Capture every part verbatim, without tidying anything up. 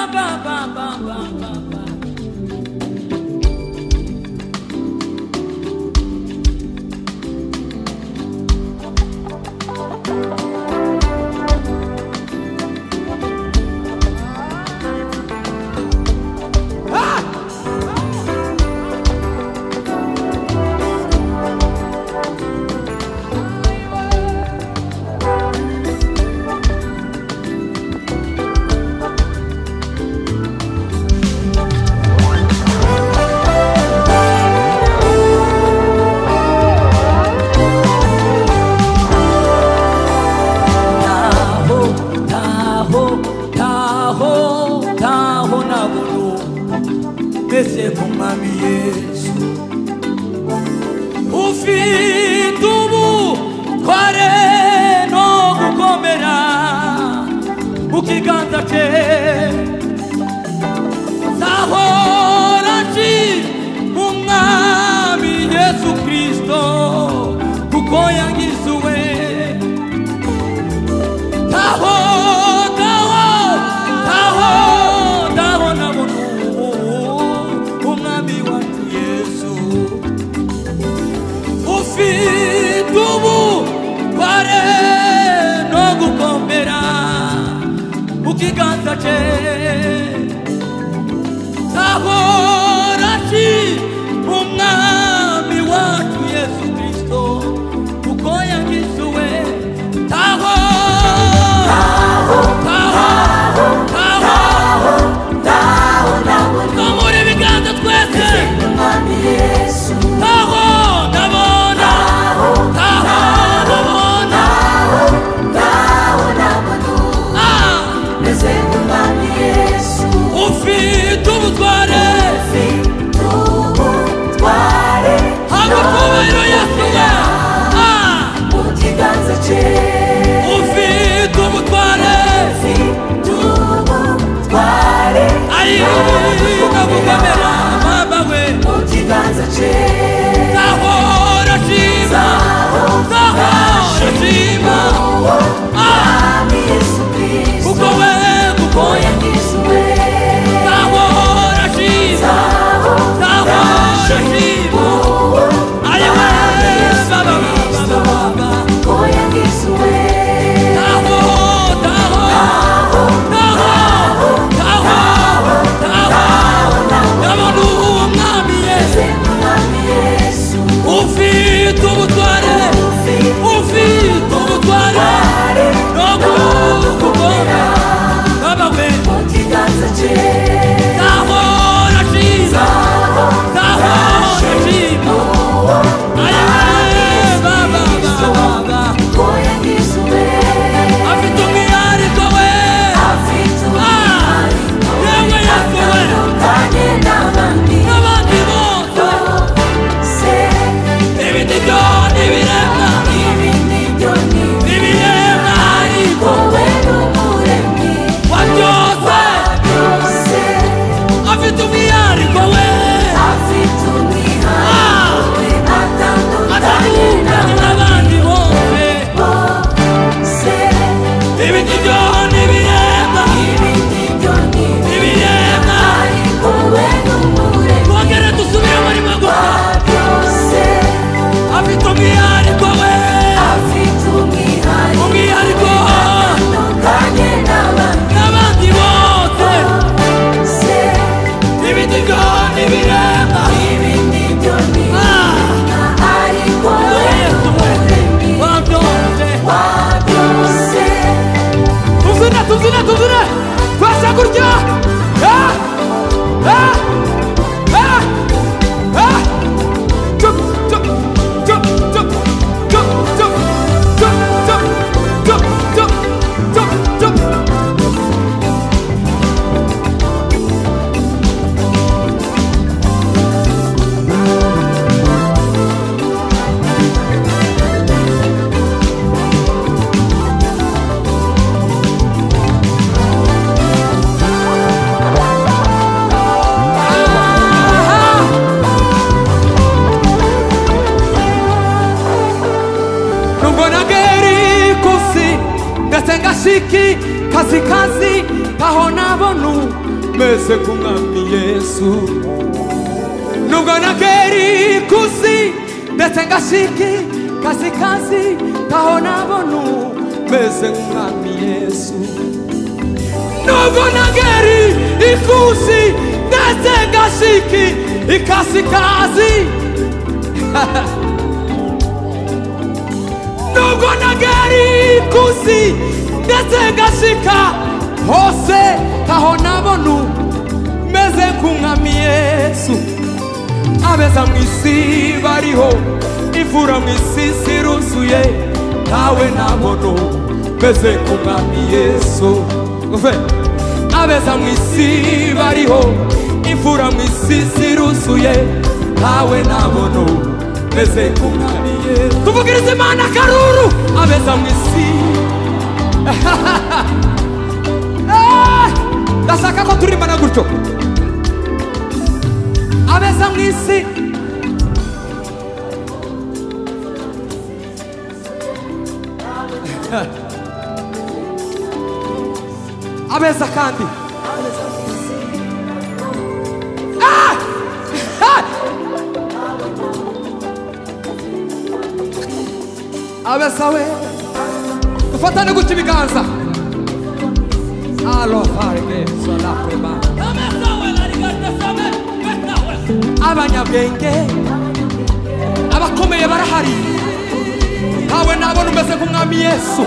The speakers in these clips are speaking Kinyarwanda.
ba ba ba ba ba ba. Ese kumami Yesu ufite ubutware no gukomera mu kiganza cye zahora nshima umwami Yesu Kristo kuko yangizuwe taho taho taho taho nabona ufite ubutware no gukomera mu kiganza cye zahora nshima umwami wacu Yesu Kristo kuko yangizuwe taho taho taho taho taho nabona ibiganza twese umwami Yesu taho nabona taho nabona taho nabona ese umwami Yesu ufite ubutware ufite ubutware hamwe kubiro Yesu mu kiganza cye ufite ubutware ufite ubutware ayo nagukomera baba we mu kiganza cye zahora nshima zahora nshima umwami Yesu Kristo kuko we kuko yangizuwe zahora nshima zahora nshima ayo we baba baba kuko yangizuwe taho taho taho taho taho nabona umwami Yesu ufite ubutware ufite ubutware no gukomera baba we mu kiganza cye zahora nshima zahora nshima ayo baba baba kuko yangizuwe afite umwihariko we afite umwihariko yewe Yesu we kandi n'abandi n'abandi bose ibindi byo n'ibiremwa ibindi byo n'ibiremwa ariko we n'umuremyi wa byose afite umwihariko we afite umwihariko we atandukanye n'abandi bose ibindi byo n'ibiremwa ibindi byo n'ibiremwa ariko we n'umuremyi twongere dusubire muri magufa afite umwihariko we afite umwihariko umwihariko atandukanye n'abandi bose ibindi byo n'ibiremwa ibindi byo n'ibiremwa ariko we n'umuremyi wa byose wa byose tuzine tuzine tuzine twese gutya eh eh eh eh chup chup chup chup chup chup chup chup chup chup chup chup Shiki kazi kazi taho nabonu meze nk'umwami Yesu. Nubwo nagera ikusi ndetse ngashika kazi kazi ntaho nabona meze nk'umwami Yesu. Nubwo nagera ikusi ndetse ngashika kazi kazi nubwo nagera ikusi ndetse ngashika hose ntaho nabona meze nk'umwami Yesu. Abeza mw'isi bariho imvura mw'isi ziruzuye ntawe nabona meze nk'umwami Yesu. Abeza mw'isi bariho imvura mw'isi ziruzuye ntawe nabona meze nk'umwami Yesu. Tuvugirize Imana akaruru. Abeza mw'isi ndashaka ko turimbana gutyo. Abeza mw'isi abeza kandi ah! Ah! abeza we dufatane gutya ibiganza. Alo farge sola prema abanyabwenge abakomeye barahari ntawe nabona umeze nk'umwami Yesu.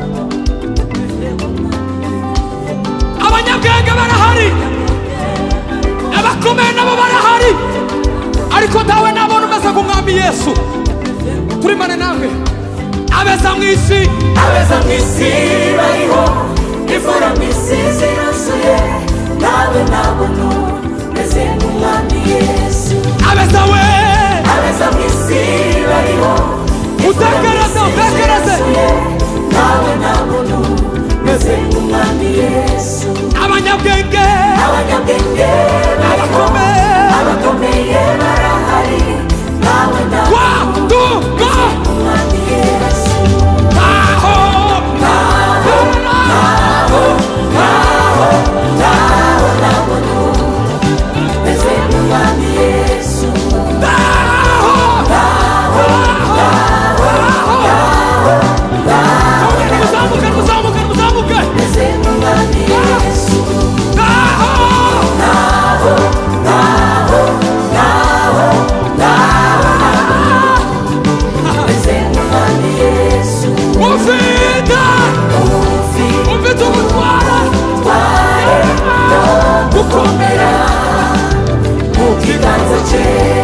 Abanyabwenge barahari abakomeye nabo barahari ariko ntawe nabona umeze nk'umwami Yesu. Turimane namwe. Abeza mw'isi abeza mw'isi bariho imvura mw'isi ziruzuye ntawe nabona meze nk'umwami Yesu. Abeza we abeza mw'isi bariho utekereze utekereze ntawe nabona meze nk'umwami Yesu. abanyabwenge abanyabwenge abakomeye abakomeye barahari ntawe nabona nk'umwami Yesu. ntaho ntaho ntaho ntaho ntaho nabona meze nk'umwami Yesu. ntaho ntaho ntaho ntaho ntaho muzamuke muzamuke muzamuke meze nk'umwami Yesu. ntaho ntaho ntaho ntaho ntaho meze nk'umwami Yesu. ufite ufite ubutware Twaye no gukomera mu kiganza cye.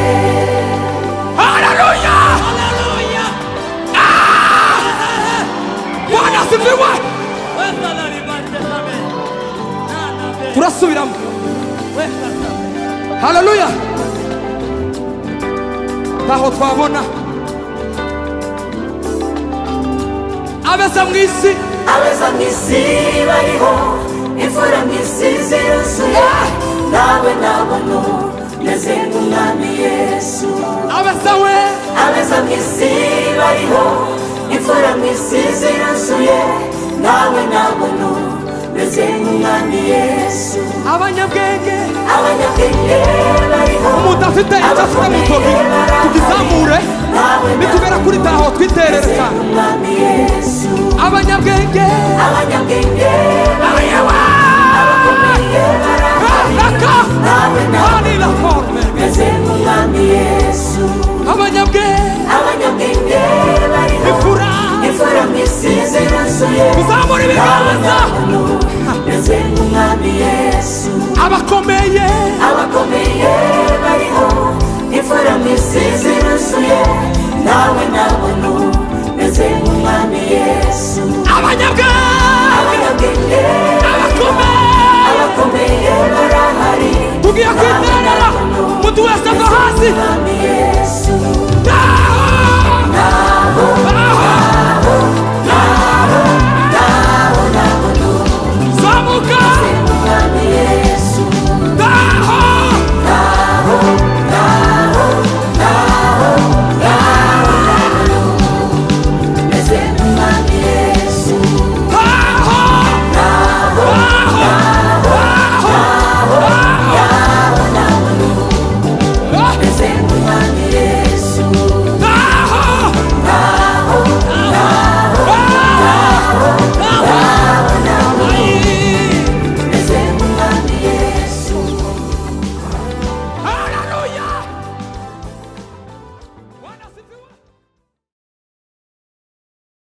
haleluya haleluya. Bwana asifiwe. turasubiramo. Haleluya. ntaho twabona abeza mw'isi abeza mw'isi bariho imvura mw'isi ziruzuye ntawe nabona meze nk'umwami Yesu. abeza we abeza mw'isi bariho imvura mw'isi ziruzuye ntawe nabona meze nk'umwami Yesu. abanyabwenge abanyabwenge bariho umuntu afite icyo afite mu ntoki tugizamure nitugera kuri taho twiterere cyane. nk'umwami Yesu. abanyabwenge abanyabwenge ayewa abakomeye barahari raka ntawe hani la nabona forme meze nk'umwami Yesu. abanyabwenge abanyabwenge bariho imfura imfura mw'isi ziruzuye kuzamura ibiganza. meze nk'umwami Yesu. abakomeye abakomeye bariho imfura mw'isi ziruzuye ntawe nabona meze nk'umwami Yesu. abanyabwenge abanyabwenge abakomeye abakomeye barahari tugiye kwiteza